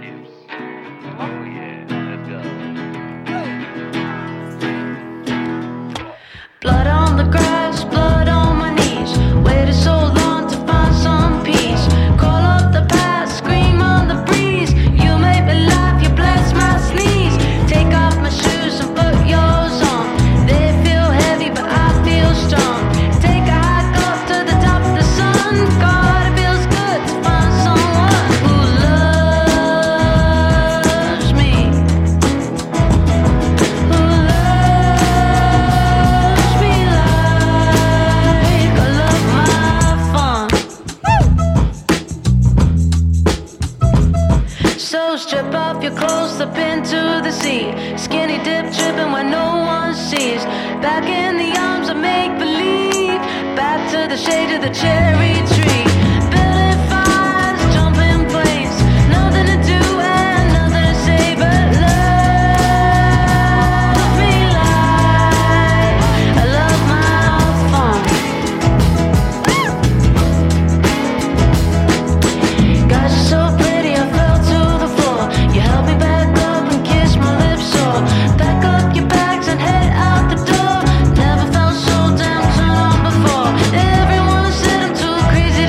chips. Oh yeah, let's go. Blood on the grass, blood on my knees. Waited so long to find some peace. Call up the past, scream on the breeze. You make me laugh, you bless my sneeze. Take off my shoes and put yours on. They feel heavy, but I feel strong. Take a hike up to the top of the sun. God, it feels good to find someone who loves me. Who loves me like I love my fun. So strip off your clothes, slip into the sea. Skinny dip dripping where no one sees. Back in the arms of make believe. Back to the shade of the cherry tree. Building fires, jumping planes. Nothing to do and nothing to say but love me like I love my fun. God, you're so pretty, I fell to the floor. You held me back up and kissed my lips sore. Pack up your bags and head out the door. Never felt so damn turned on before. Everyone said I'm too crazy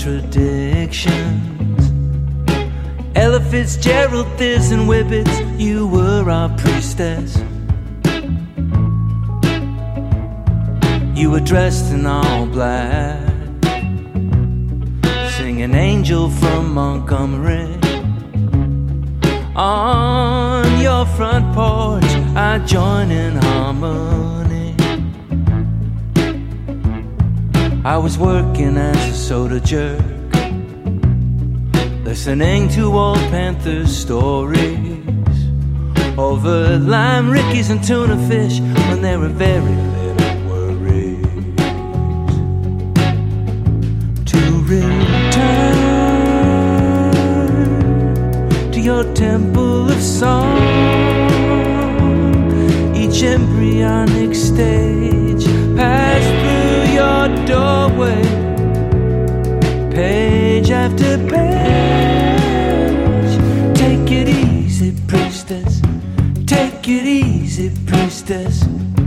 contradictions. Ella Fitzgerald, this and Whippets, you were our priestess. You were dressed in all black, singing Angel from Montgomery. On your front porch, I join in harmony. I was working as a soda jerk, listening to old Panthers stories over lime rickeys and tuna fish when there were very little worries. To return to your temple of song, each embryonic stage passed through your doorway, page after page. Take it easy, priestess. Take it easy, priestess.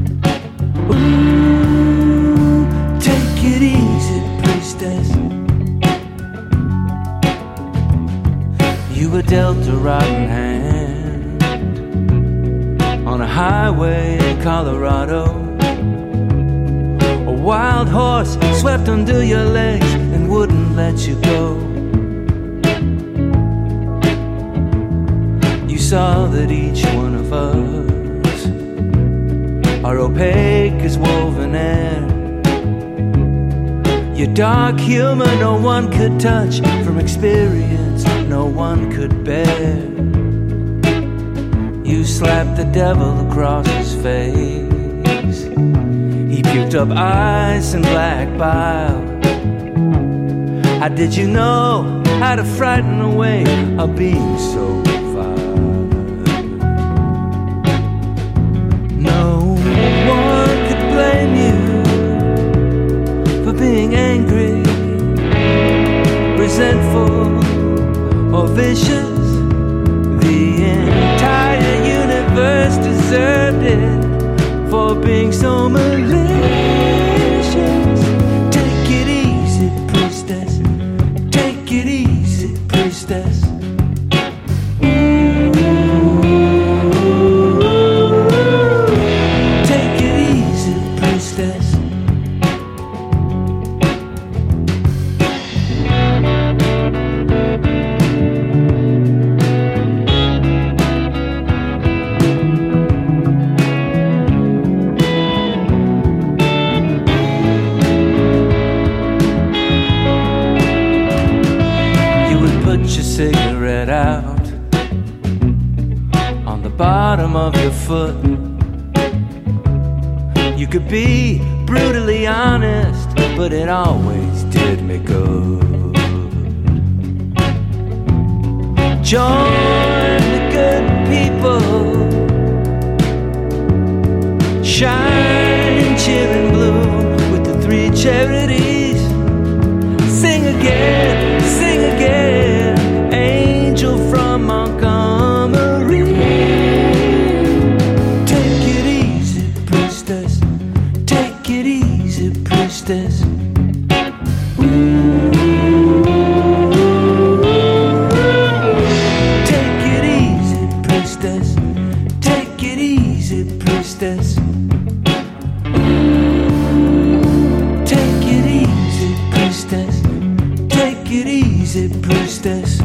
Ooh, take it easy, priestess. You were dealt a rotten hand on a highway in Colorado. A wild horse swept under your legs and wouldn't let you go. You saw that each one of us are opaque as woven air. Your dark humor no one could touch, from experience no one could bear. You slapped the devil across his face. He puked up ice and black bile. How did you know how to frighten away a being so vile? No one could blame you for being angry, resentful, or vicious. The entire universe deserved it for being so malicious. Take it easy, priestess. Take it easy, priestess. Ooh, take it easy, priestess. Cigarette out on the bottom of your foot. You could be brutally honest, but it always did me good. Join the good people, shine and cheer and bloom with the three charities. Sing again, sing again. Angel from Montgomery. Take it easy, priestess. Take it easy, priestess. Ooh. Take it easy, priestess. Take it easy, priestess. Ooh. Take it easy, priestess. Take it easy, priestess.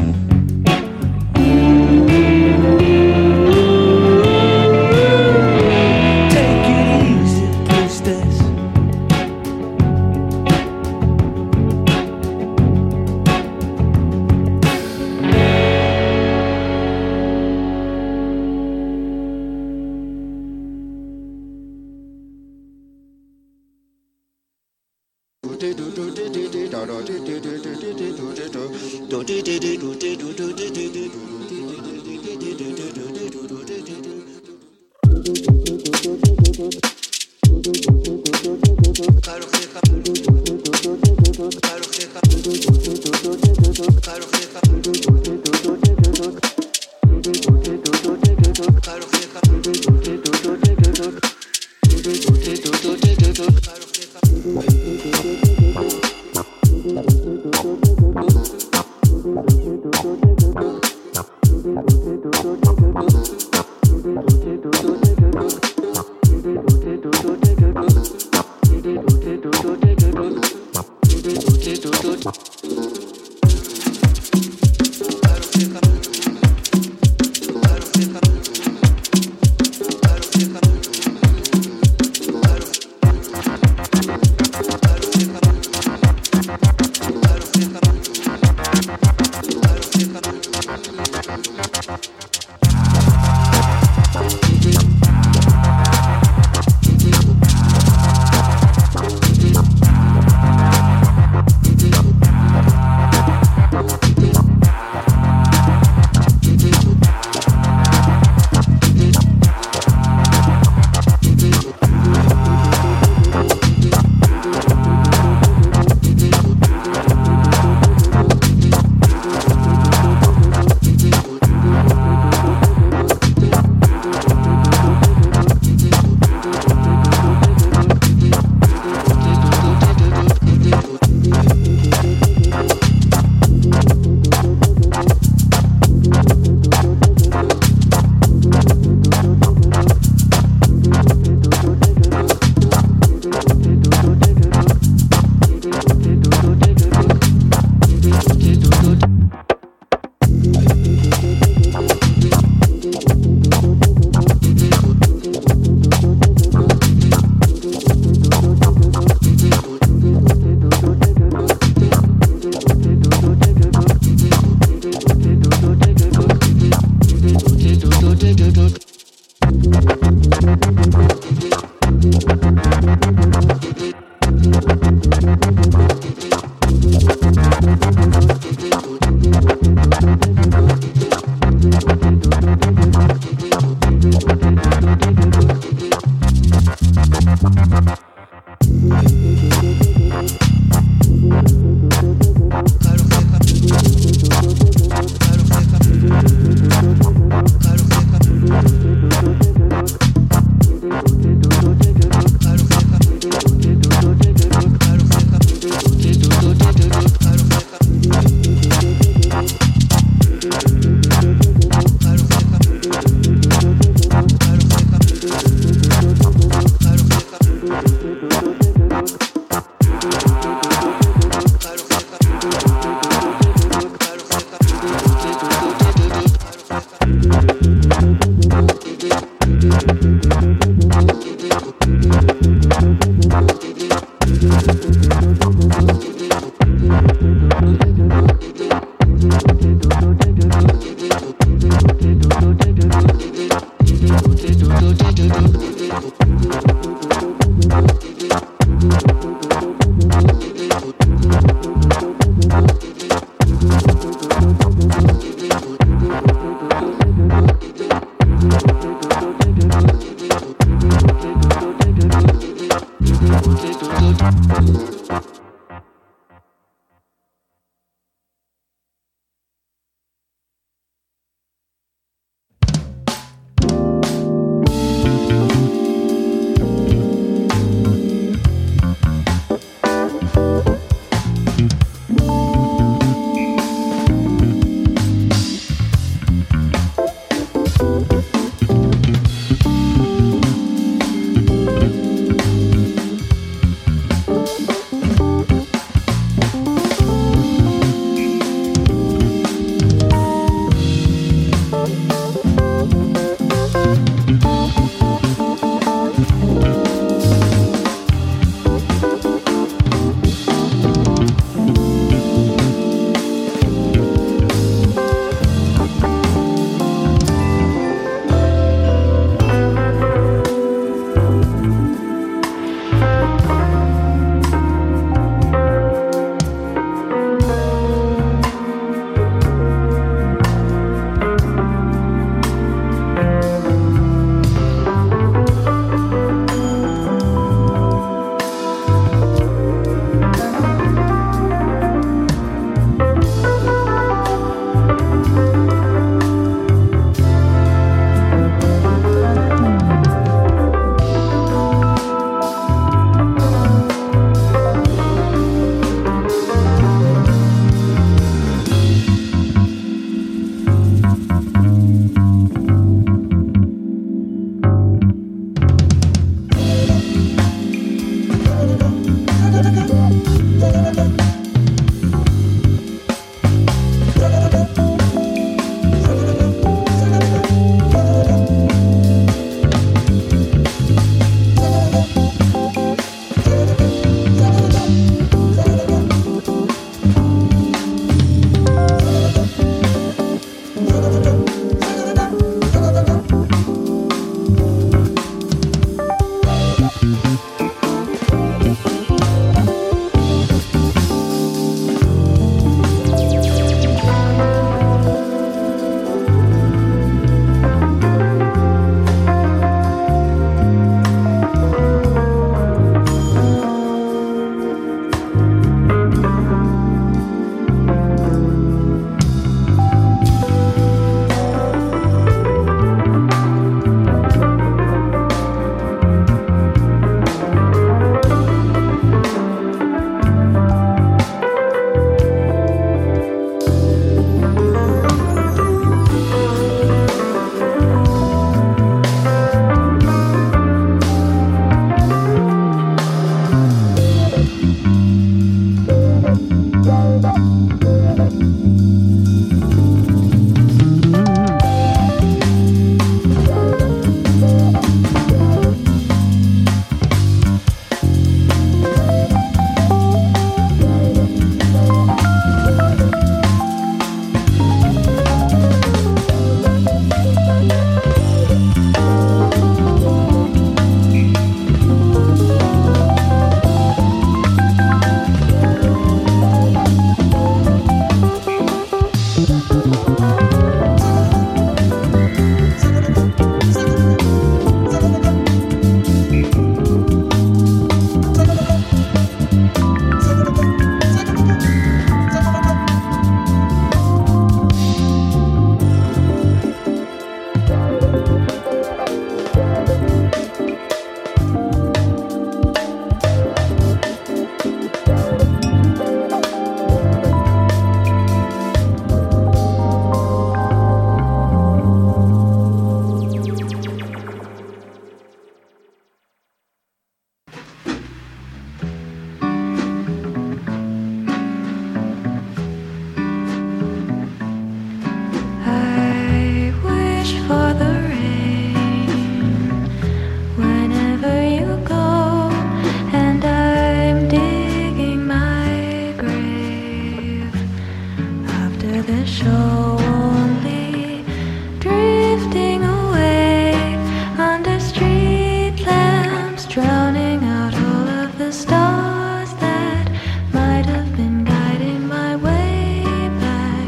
the show, only drifting away under street lamps, drowning out all of the stars that might have been guiding my way back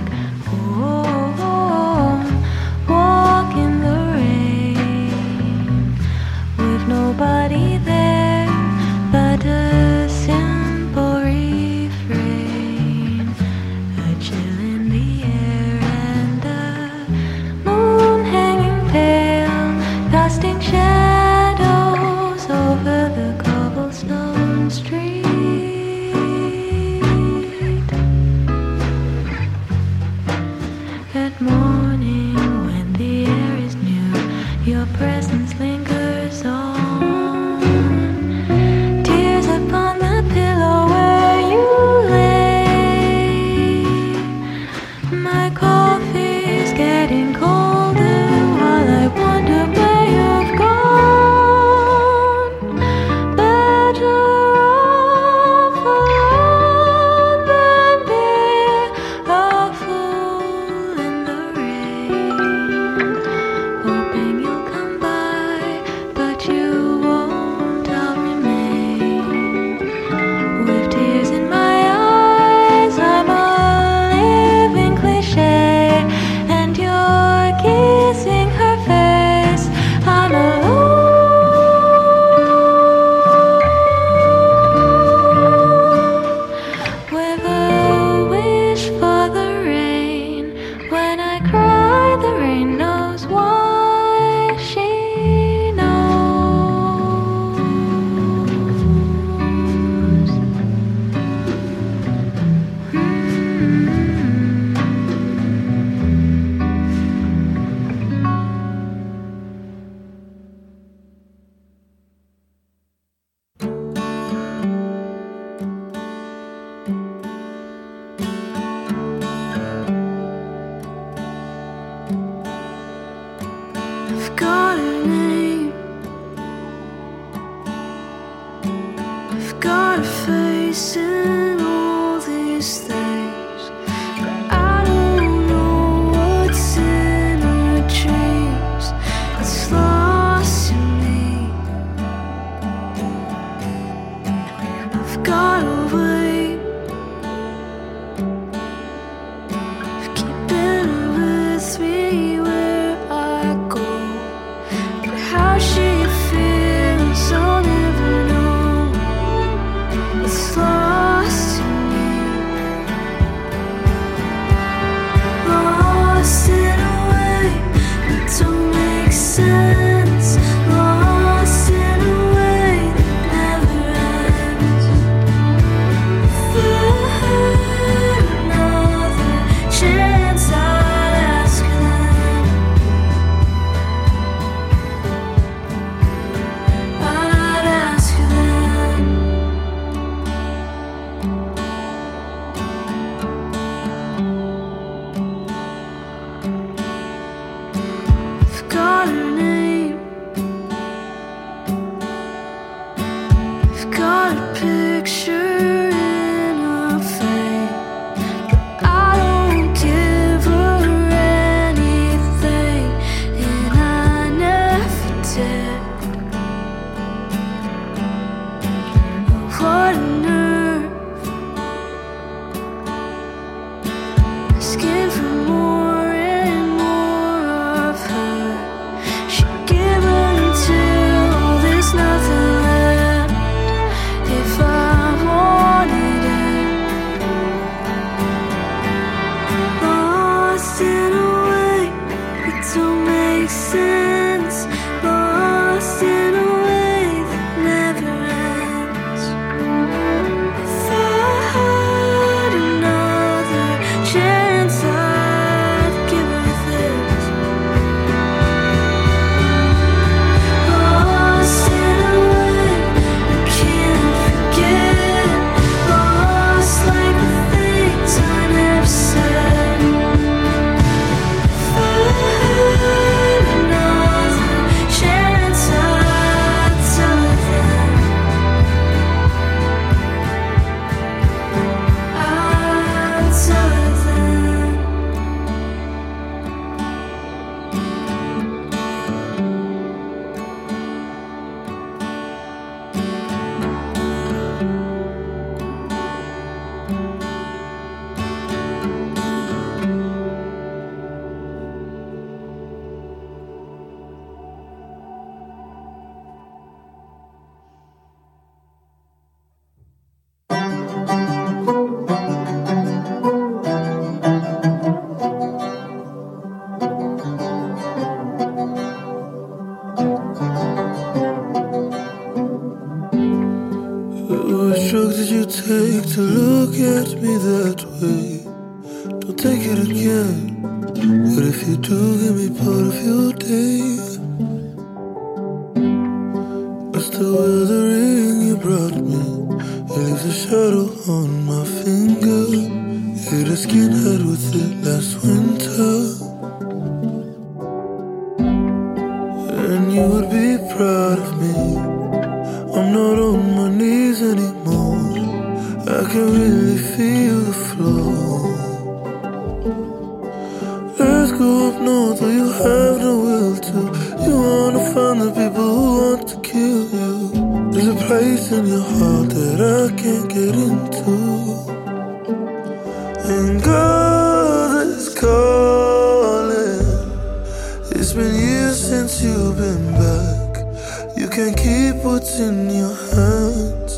home. Walk in the rain with nobody there but a simple refrain, a chill in the air and the moon hanging pale, casting shadows over the cobblestone street. At morning when the air is new, your presence lingers on. Tears upon the pillow where you lay. My coffee's getting colder while I wonder where you've gone. Better off alone than be a fool in the rain, hoping you'll come by, but you won't. I'll remain with tears in my eyes. I'm a living cliche, and you're kissing her face. I'm alone with a wish for the rain. When I cry, the rain knows why she knows. I've got a name, I've got a face in all these things, but I don't know what's in her dreams. It's lost in me. I've got a way of keeping her with me where I go. But how she feels, I'll never know. It's lost in me. Lost in a way that don't make sense. Lost in a way that never ends. If I had another chance, I'd ask them. I'd ask them. I've got her name, I've got a picture in a frame, but I don't give her anything, and I never did. What a nerve, asking for more and more of her. She give until there's nothing left. If I wanted it, lost in a way that don't make sense. Lost in a way that never ends. If I had another chance, I'd give her this. Lost in a way I can't forget. Lost like the things I never said. If I had another chance, I'd tell her then. I'd tell her then. that way. Don't take it again. But if you do, give me part of your day. I still wear the ring you brought me. It leaves a shadow on my finger. Hit a skinhead with it last winter. And you would be proud of me. I'm not on my knees anymore. I can really feel the floor. Let's go up north where you have no will to. You wanna find the people who want to kill you. There's a place in your heart that I can't get into. And God is calling. It's been years since you've been back. You can't keep what's in your hands.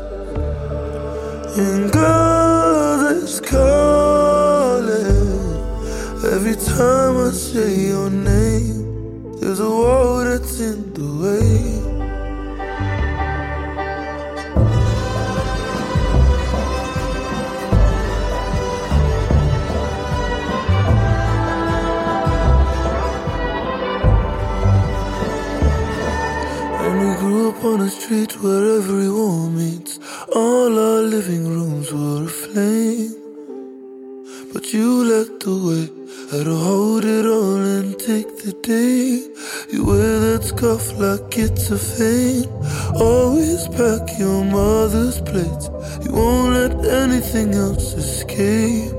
And God is calling. Every time I say your name, there's a wall that's in the way. And we grew up on a street where every wall meets. All our living rooms were aflame. But you led the way. Had to hold it all and take the day. You wear that scarf like it's a fame. Always pack your mother's plates. You won't let anything else escape.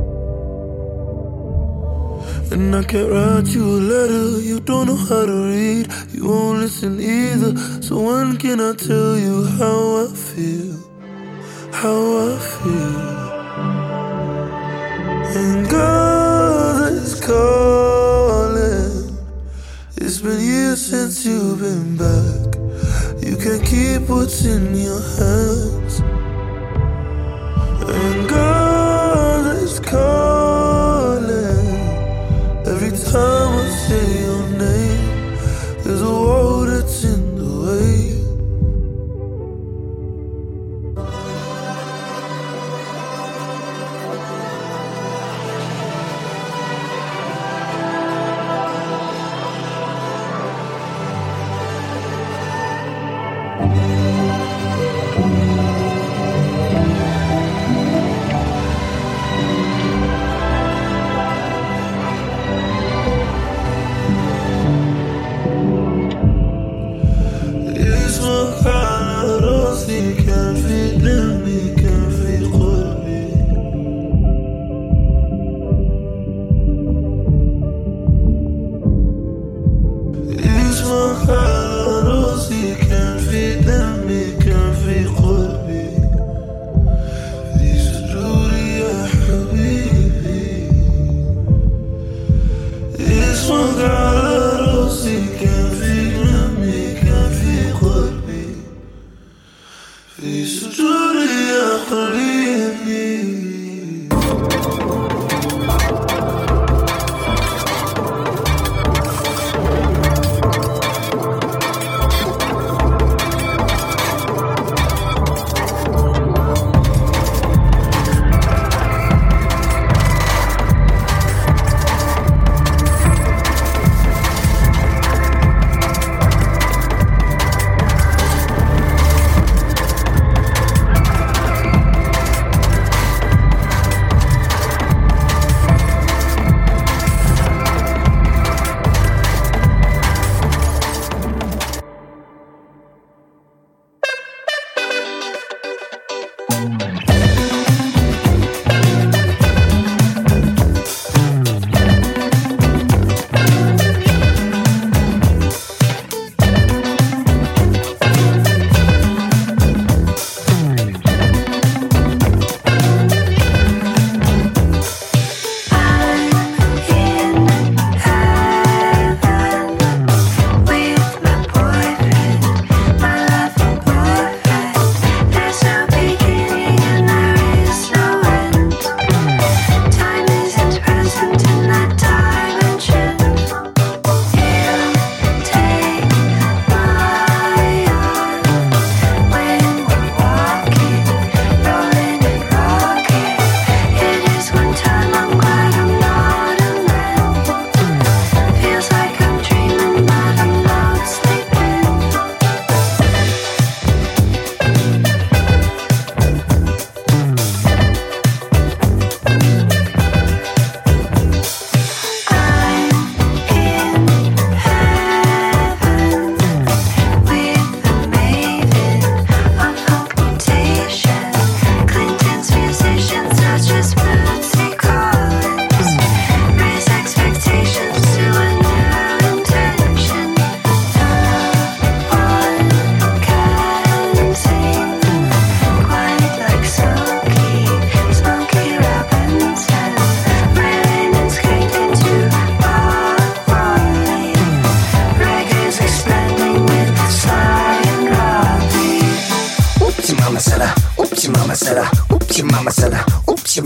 And I can't write you a letter. You don't know how to read. You won't listen either. So when can I tell you how I feel? How I feel. And God is calling. It's been years since you've been back. You can't keep what's in your hands. And God is calling. Every time I say your name, there's a wall that's in the way.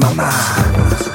Summer.